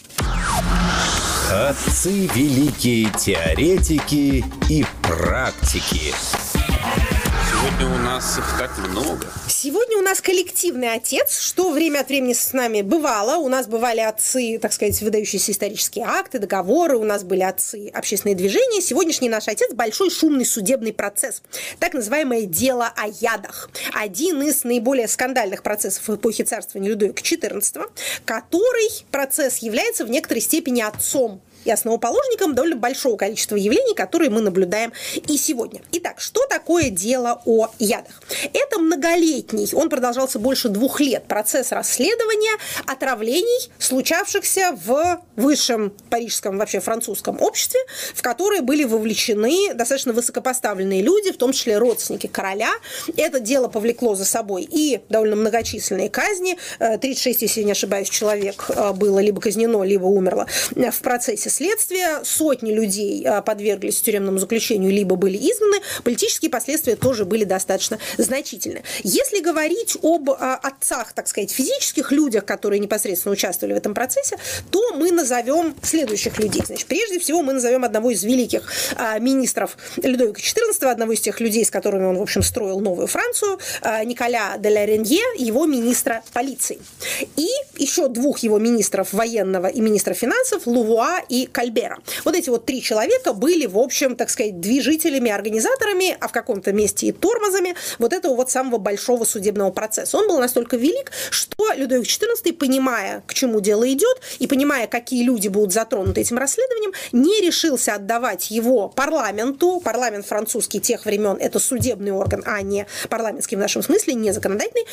Отцы великие теоретики и практики. Сегодня у нас их так много. Сегодня у нас коллективный отец, что время от времени с нами бывало. У нас бывали отцы, так сказать, выдающиеся исторические акты, договоры, у нас были отцы общественные движения. Сегодняшний наш отец – большой шумный судебный процесс, так называемое дело о ядах. Один из наиболее скандальных процессов эпохи царствования Людовика XIV, который процесс является в некоторой степени отцом и основоположником довольно большого количества явлений, которые мы наблюдаем и сегодня. Итак, что такое дело о ядах? Это многолетний, он продолжался больше 2 лет, процесс расследования отравлений, случавшихся в высшем парижском, вообще французском обществе, в которые были вовлечены достаточно высокопоставленные люди, в том числе родственники короля. Это дело повлекло за собой и довольно многочисленные казни. 36, если не ошибаюсь, человек было либо казнено, либо умерло в процессе следствия, сотни людей подверглись тюремному заключению, либо были изгнаны, политические последствия тоже были достаточно значительны. Если говорить об отцах, так сказать, физических людях, которые непосредственно участвовали в этом процессе, то мы назовем следующих людей. Значит, прежде всего мы назовем одного из великих министров Людовика XIV, одного из тех людей, с которыми он, в общем, строил новую Францию, Николя де ла Ренье, его министра полиции. И еще 2 его министров военного и министра финансов, Лувуа и Кальбера. Вот эти вот 3 человека были, в общем, так сказать, движителями, организаторами, а в каком-то месте и тормозами вот этого вот самого большого судебного процесса. Он был настолько велик, что Людовик XIV, понимая, к чему дело идет, и понимая, какие люди будут затронуты этим расследованием, не решился отдавать его парламенту. Парламент французский тех времен – это судебный орган, а не парламентский в нашем смысле, не законодательный,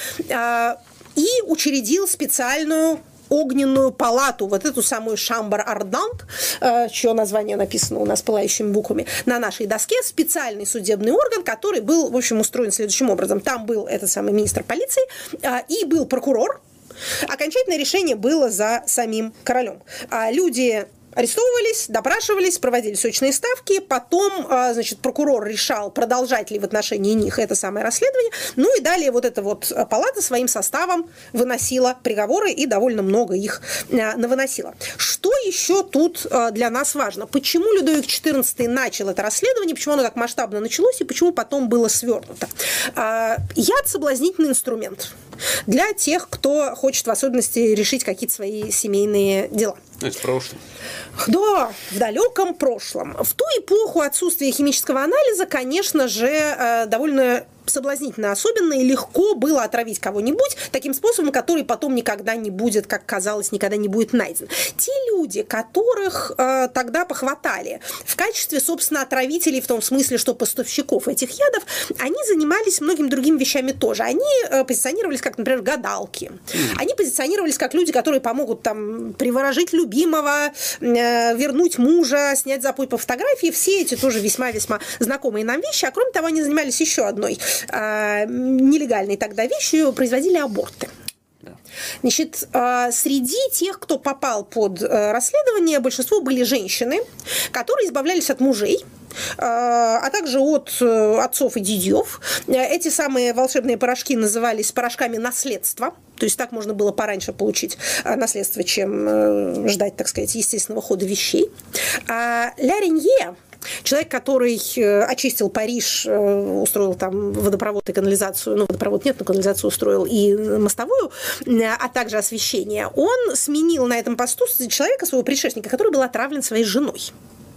и учредил специальную огненную палату, вот эту самую Шамбар Ардант, чье название написано у нас пылающими буквами на нашей доске, специальный судебный орган, который был, в общем, устроен следующим образом. Там был этот самый министр полиции и был прокурор. Окончательное решение было за самим королем. Люди арестовывались, допрашивались, проводились очные ставки, потом, значит, прокурор решал, продолжать ли в отношении них это самое расследование, ну и далее вот эта вот палата своим составом выносила приговоры и довольно много их навыносила. Что еще тут для нас важно? Почему Людовик XIV начал это расследование, почему оно так масштабно началось и почему потом было свернуто? Яд – соблазнительный инструмент для тех, кто хочет в особенности решить какие-то свои семейные дела. Это в прошлом. Да, в далеком прошлом. В ту эпоху отсутствия химического анализа, конечно же, довольно соблазнительно особенно и легко было отравить кого-нибудь таким способом, который потом никогда не будет, как казалось, никогда не будет найден. Те люди, которых тогда похватали в качестве, собственно, отравителей, в том смысле, что поставщиков этих ядов, они занимались многими другими вещами тоже. Они позиционировались как, например, гадалки. Они позиционировались как люди, которые помогут там приворожить любимого, вернуть мужа, снять запой по фотографии. Все эти тоже весьма-весьма знакомые нам вещи. А кроме того, они занимались еще одной нелегальной тогда вещью, производили аборты. Значит, среди тех, кто попал под расследование, большинство были женщины, которые избавлялись от мужей, а также от отцов и дядьев. Эти самые волшебные порошки назывались порошками наследства. То есть так можно было пораньше получить наследство, чем ждать, так сказать, естественного хода вещей. Ля Ренье, человек, который очистил Париж, устроил там водопровод и канализацию, ну, водопровод нет, но канализацию устроил и мостовую, а также освещение, он сменил на этом посту человека, своего предшественника, который был отравлен своей женой.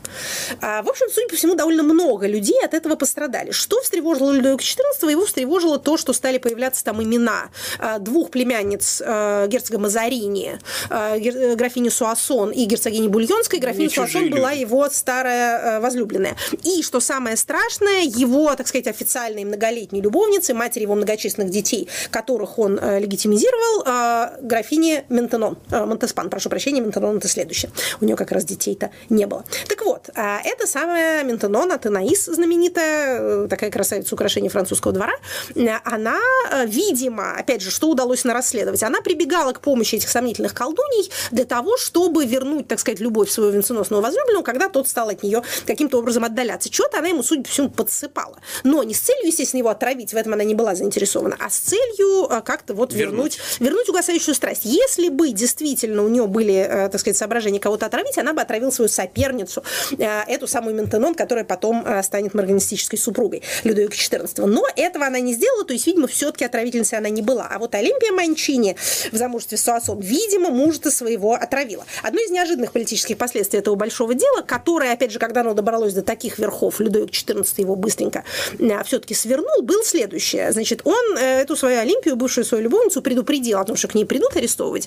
В общем, судя по всему, довольно много людей от этого пострадали. Что встревожило Людовика XIV? Его встревожило то, что стали появляться там имена 2 племянниц герцога Мазарини, графини Суассон и герцогини Бульонской. Графиня Суассон была его старая возлюбленная. И, что самое страшное, его, так сказать, официальной многолетней любовницы, матери его многочисленных детей, которых он легитимизировал, графиня Монтеспан. Прошу прощения, Ментенон – это следующее. У нее как раз детей-то не было. Так вот, Вот. Это самая Ментенон, Атенаис, знаменитая, такая красавица украшения французского двора. Она, видимо, опять же, что удалось нарасследовать, она прибегала к помощи этих сомнительных колдуней для того, чтобы вернуть, так сказать, любовь своего венценосного возлюбленного, когда тот стал от нее каким-то образом отдаляться. Что-то она ему, судя по всему, подсыпала. Но не с целью, естественно, его отравить, в этом она не была заинтересована, а с целью как-то вот вернуть угасающую страсть. Если бы действительно у нее были, так сказать, соображения кого-то отравить, она бы отравила свою соперницу, эту самую Ментенон, которая потом станет марганистической супругой Людовика XIV. Но этого она не сделала, то есть, видимо, все-таки отравительницей она не была. А вот Олимпия Манчини в замужестве с Суассо, видимо, мужа-то своего отравила. Одно из неожиданных политических последствий этого большого дела, которое, опять же, когда оно добралось до таких верхов, Людовик XIV его быстренько все-таки свернул, был следующее. Значит, он эту свою Олимпию, бывшую свою любовницу, предупредил о том, что к ней придут арестовывать,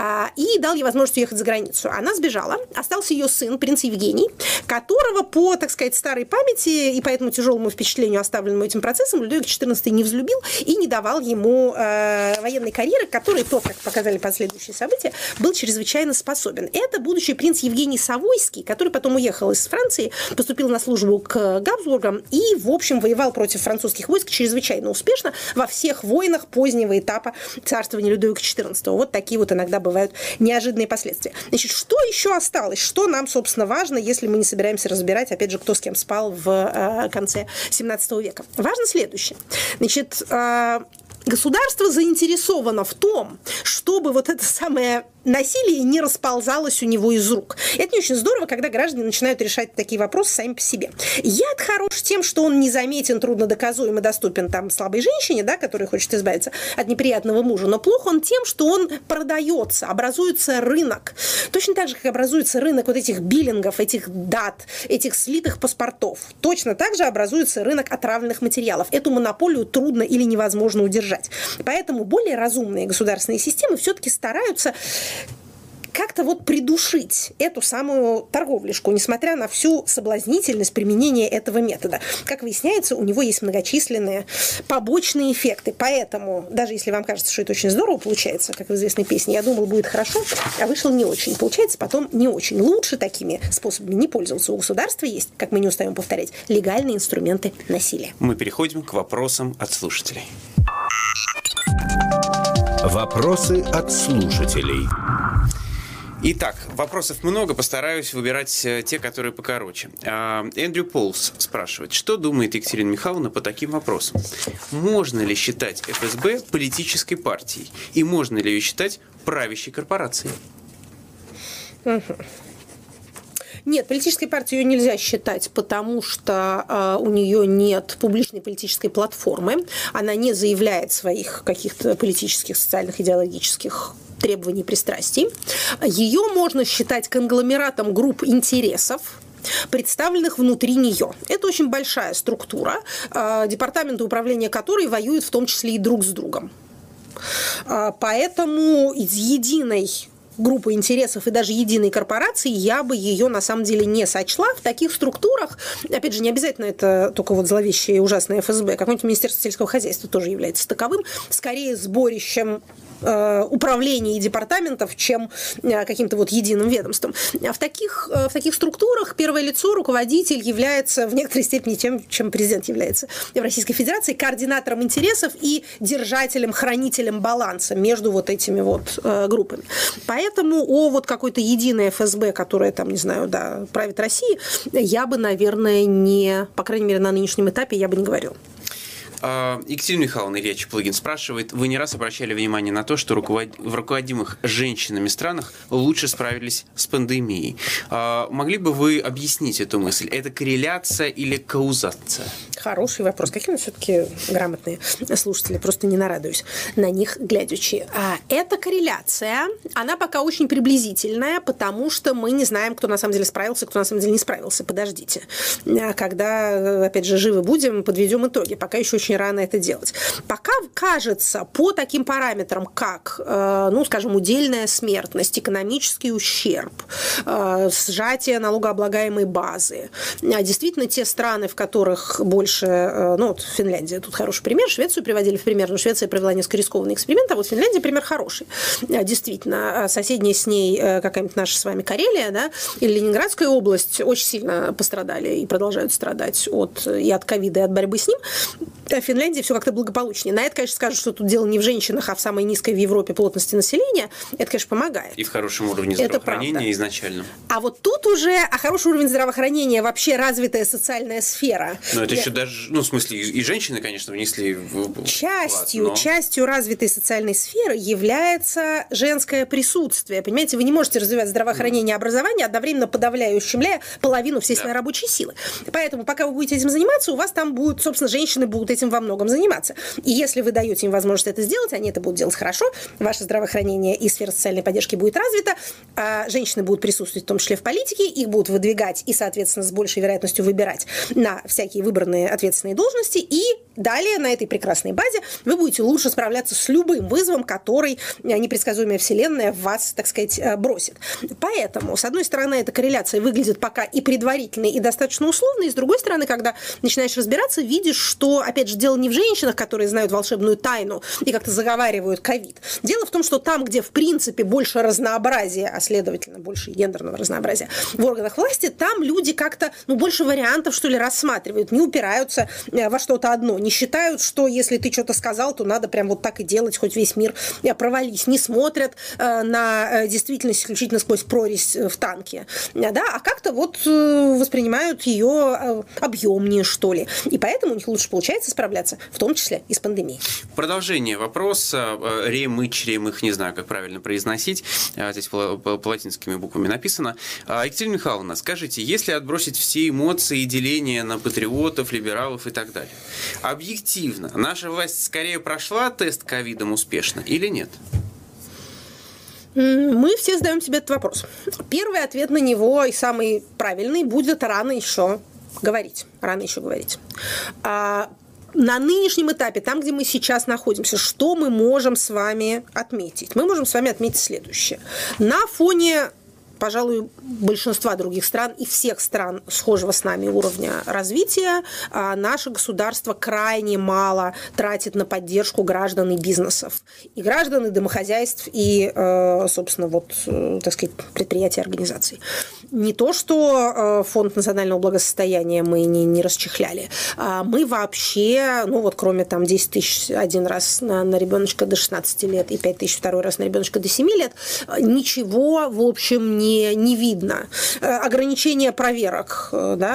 и дал ей возможность уехать за границу. Она сбежала, остался ее сын, принц Евгений, которого по, так сказать, старой памяти и по этому тяжелому впечатлению, оставленному этим процессом, Людовик XIV не взлюбил и не давал ему военной карьеры, которой тот, как показали последующие события, был чрезвычайно способен. Это будущий принц Евгений Савойский, который потом уехал из Франции, поступил на службу к Габсбургам и, в общем, воевал против французских войск чрезвычайно успешно во всех войнах позднего этапа царствования Людовика XIV. Вот такие вот иногда бывают неожиданные последствия. Значит, что еще осталось? Что нам, собственно, важно, если мы не собираемся разбирать, опять же, кто с кем спал в конце XVII века? Важно следующее. Значит, государство заинтересовано в том, чтобы вот это самое насилие не расползалось у него из рук. Это не очень здорово, когда граждане начинают решать такие вопросы сами по себе. Яд хорош тем, что он незаметен, трудно доказуем и доступен там слабой женщине, да, которая хочет избавиться от неприятного мужа, но плох он тем, что он продается, образуется рынок. Точно так же, как образуется рынок вот этих биллингов, этих дат, этих слитых паспортов. Точно так же образуется рынок отравленных материалов. Эту монополию трудно или невозможно удержать. Поэтому более разумные государственные системы все-таки стараются как-то вот придушить эту самую торговлишку, несмотря на всю соблазнительность применения этого метода. Как выясняется, у него есть многочисленные побочные эффекты. Поэтому, даже если вам кажется, что это очень здорово получается, как в известной песне, я думал, будет хорошо, а вышло не очень. Получается потом не очень. Лучше такими способами не пользоваться. У государства есть, как мы не устаем повторять, легальные инструменты насилия. Мы переходим к вопросам от слушателей. Вопросы от слушателей. Итак, вопросов много, постараюсь выбирать те, которые покороче. Эндрю Полс спрашивает, что думает Екатерина Михайловна по таким вопросам? Можно ли считать ФСБ политической партией? И можно ли ее считать правящей корпорацией? Нет, политической партией ее нельзя считать, потому что у нее нет публичной политической платформы. Она не заявляет своих каких-то политических, социальных, идеологических требований, пристрастий. Ее можно считать конгломератом групп интересов, представленных внутри нее. Это очень большая структура, департаменты управления которой воюют в том числе и друг с другом. Поэтому из единой группы интересов и даже единой корпорации я бы ее на самом деле не сочла. В таких структурах, опять же, не обязательно это только вот зловещее и ужасное ФСБ, какое-нибудь Министерство сельского хозяйства тоже является таковым, скорее сборищем управлений и департаментов, чем каким-то вот единым ведомством. В таких структурах первое лицо, руководитель, является в некоторой степени тем, чем президент является в Российской Федерации, координатором интересов и держателем, хранителем баланса между вот этими вот группами. Поэтому о вот какой-то единой ФСБ, которая там, не знаю, да, правит Россией, я бы, наверное, по крайней мере, на нынешнем этапе я бы не говорила. Екатерина Михайловна, Илья Чаплыгин спрашивает, вы не раз обращали внимание на то, что в руководимых женщинами странах лучше справились с пандемией. Могли бы вы объяснить эту мысль? Это корреляция или каузация? Хороший вопрос. Какие у нас все-таки грамотные слушатели, просто не нарадуюсь на них глядячи. Эта корреляция, она пока очень приблизительная, потому что мы не знаем, кто на самом деле справился, кто на самом деле не справился. Подождите. Когда, опять же, живы будем, подведем итоги. Пока еще очень очень рано это делать. Пока кажется, по таким параметрам, как, ну, скажем, удельная смертность, экономический ущерб, сжатие налогооблагаемой базы, действительно те страны, в которых больше, ну, вот Финляндия, тут хороший пример, Швецию приводили в пример, но Швеция провела несколько рискованный эксперимент, а вот Финляндия пример хороший. Действительно, соседняя с ней какая-нибудь наша с вами Карелия, да, или Ленинградская область очень сильно пострадали и продолжают страдать от ковида, и от борьбы с ним. В Финляндии все как-то благополучнее. На это, конечно, скажут, что тут дело не в женщинах, а в самой низкой в Европе плотности населения. Это, конечно, помогает. И в хорошем уровне здравоохранения изначально. А вот тут уже хороший уровень здравоохранения, вообще развитая социальная сфера. Но это еще даже, ну, в смысле, и женщины, конечно, внесли в частью развитой социальной сферы является женское присутствие. Понимаете, вы не можете развивать здравоохранение и образование, одновременно подавляя и ущемляя половину всей своей рабочей силы. Поэтому, пока вы будете этим заниматься, у вас там будут, собственно, женщины будут этим во многом заниматься. И если вы даете им возможность это сделать, они это будут делать хорошо, ваше здравоохранение и сфера социальной поддержки будет развита, женщины будут присутствовать в том числе в политике, их будут выдвигать и, соответственно, с большей вероятностью выбирать на всякие выбранные ответственные должности, и далее на этой прекрасной базе вы будете лучше справляться с любым вызовом, который непредсказуемая вселенная в вас, так сказать, бросит. Поэтому, с одной стороны, эта корреляция выглядит пока и предварительной, и достаточно условной, и с другой стороны, когда начинаешь разбираться, видишь, что, опять же, дело не в женщинах, которые знают волшебную тайну и как-то заговаривают ковид. Дело в том, что там, где, в принципе, больше разнообразия, а следовательно, больше гендерного разнообразия в органах власти, там люди как-то, ну, больше вариантов, что ли, рассматривают, не упираются во что-то одно, не считают, что если ты что-то сказал, то надо прям вот так и делать, хоть весь мир провались, не смотрят на действительность исключительно сквозь прорезь в танке, да, а как-то вот воспринимают ее объемнее, что ли. И поэтому у них лучше получается справляться, в том числе и с пандемией. Продолжение вопроса. Ремыч, не знаю, как правильно произносить. Здесь по латинскими буквами написано. Екатерина Михайловна, скажите, если отбросить все эмоции и деления на патриотов, либералов и так далее, объективно, наша власть скорее прошла тест ковидом успешно или нет? Мы все задаем себе этот вопрос. Первый ответ на него и самый правильный будет рано еще говорить. На нынешнем этапе, там, где мы сейчас находимся, что мы можем с вами отметить? Мы можем с вами отметить следующее. На фоне, пожалуй, большинства других стран и всех стран схожего с нами уровня развития, наше государство крайне мало тратит на поддержку граждан и бизнесов. И граждан, и домохозяйств, и, собственно, вот, так сказать, предприятий, организаций. Не то, что фонд национального благосостояния мы не расчехляли. Мы вообще, ну вот кроме там 10 тысяч один раз на ребеночка до 16 лет и 5 тысяч второй раз на ребеночка до 7 лет, ничего, в общем, не видно. Ограничения проверок,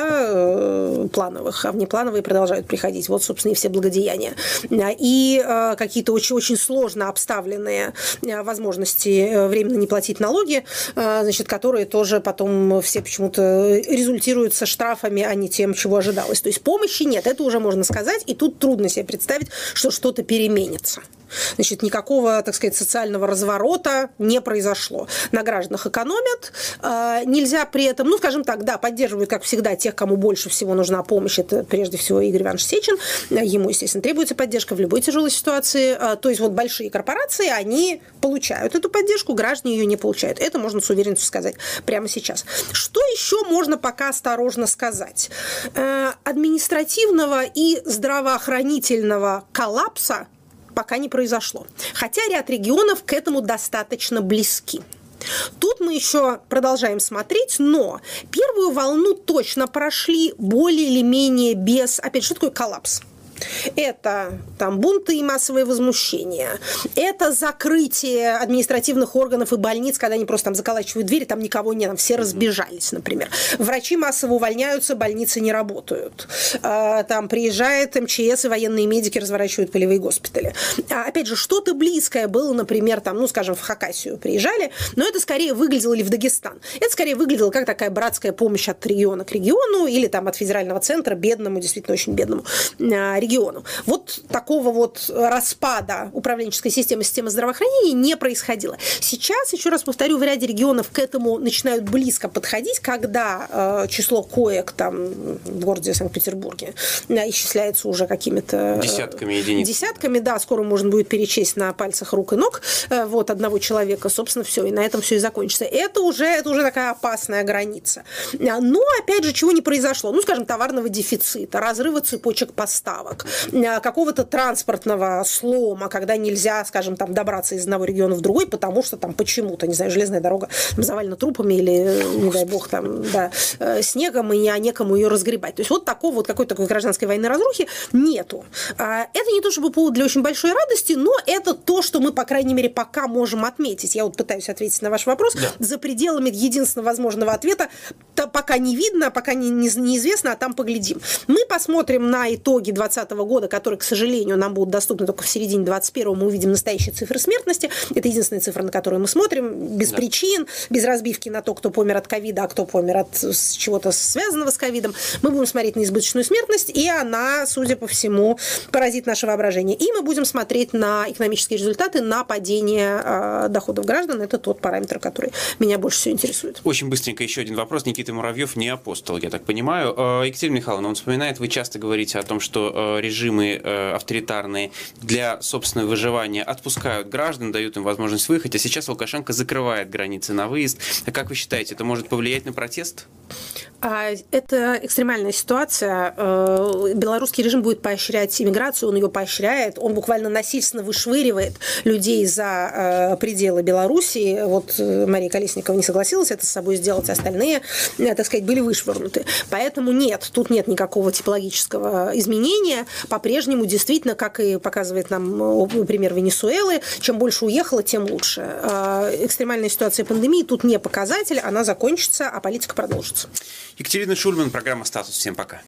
да, плановых, а внеплановые продолжают приходить. Вот, собственно, и все благодеяния. И какие-то очень сложно обставленные возможности временно не платить налоги, значит, которые тоже потом все почему-то результируются штрафами, а не тем, чего ожидалось. То есть помощи нет, это уже можно сказать, и тут трудно себе представить, что что-то переменится. Значит, никакого, так сказать, социального разворота не произошло. На гражданах экономят. Нельзя при этом, ну, скажем так, да, поддерживают, как всегда, тех, кому больше всего нужна помощь. Это, прежде всего, Игорь Иванович Сечин. Ему, естественно, требуется поддержка в любой тяжелой ситуации. То есть, вот большие корпорации, они получают эту поддержку, граждане ее не получают. Это можно с уверенностью сказать прямо сейчас. Что еще можно пока осторожно сказать? Административного и здравоохранительного коллапса пока не произошло. Хотя ряд регионов к этому достаточно близки. Тут мы еще продолжаем смотреть, но первую волну точно прошли более или менее без... Опять, что такое коллапс? Это там бунты и массовые возмущения, это закрытие административных органов и больниц, когда они просто там заколачивают двери, там никого нет, там все разбежались, например. Врачи массово увольняются, больницы не работают. Там приезжает МЧС и военные медики разворачивают полевые госпитали. Опять же, что-то близкое было, например, там, ну, скажем, в Хакасию приезжали, но это скорее выглядело, или в Дагестан, это скорее выглядело как такая братская помощь от региона к региону или там от федерального центра бедному, действительно очень бедному региону. региону. Вот такого вот распада управленческой системы здравоохранения не происходило. Сейчас, еще раз повторю, в ряде регионов к этому начинают близко подходить, когда число коек там в городе Санкт-Петербурге исчисляется уже какими-то... Десятками единиц. Десятками, да, скоро можно будет перечесть на пальцах рук и ног вот одного человека, собственно, все, и на этом все и закончится. Это уже такая опасная граница. Но, опять же, чего не произошло? Ну, скажем, товарного дефицита, разрыва цепочек поставок, какого-то транспортного слома, когда нельзя, скажем, там, добраться из одного региона в другой, потому что там почему-то, не знаю, железная дорога завалена трупами или, не дай бог, там, да, снегом, и некому ее разгребать. То есть вот такого вот какой-то такой гражданской войны разрухи нету. Это не то чтобы повод для очень большой радости, но это то, что мы, по крайней мере, пока можем отметить. Я вот пытаюсь ответить на ваш вопрос. Да. За пределами единственного возможного ответа пока не видно, пока неизвестно, а там поглядим. Мы посмотрим на итоги 2020 года, которые, к сожалению, нам будут доступны только в середине 2021. Мы увидим настоящие цифры смертности. Это единственная цифра, на которую мы смотрим, без причин, без разбивки на то, кто помер от ковида, а кто помер от чего-то связанного с ковидом. Мы будем смотреть на избыточную смертность, и она, судя по всему, поразит наше воображение. И мы будем смотреть на экономические результаты, на падение доходов граждан. Это тот параметр, который меня больше всего интересует. Очень быстренько еще один вопрос. Никита Муравьев не апостол, я так понимаю. Екатерина Михайловна, он вспоминает, вы часто говорите о том, что режимы авторитарные для собственного выживания отпускают граждан, дают им возможность выехать, а сейчас Лукашенко закрывает границы на выезд. Как вы считаете, это может повлиять на протест? Это экстремальная ситуация. Белорусский режим будет поощрять иммиграцию, он ее поощряет, он буквально насильственно вышвыривает людей за пределы Белоруссии. Вот Мария Колесникова не согласилась это с собой сделать, остальные, так сказать, были вышвырнуты. Поэтому нет, тут нет никакого типологического изменения. По-прежнему, действительно, как и показывает нам пример Венесуэлы, чем больше уехало, тем лучше. Экстремальная ситуация пандемии тут не показатель, она закончится, а политика продолжится. Екатерина Шульман, программа «Статус». Всем пока.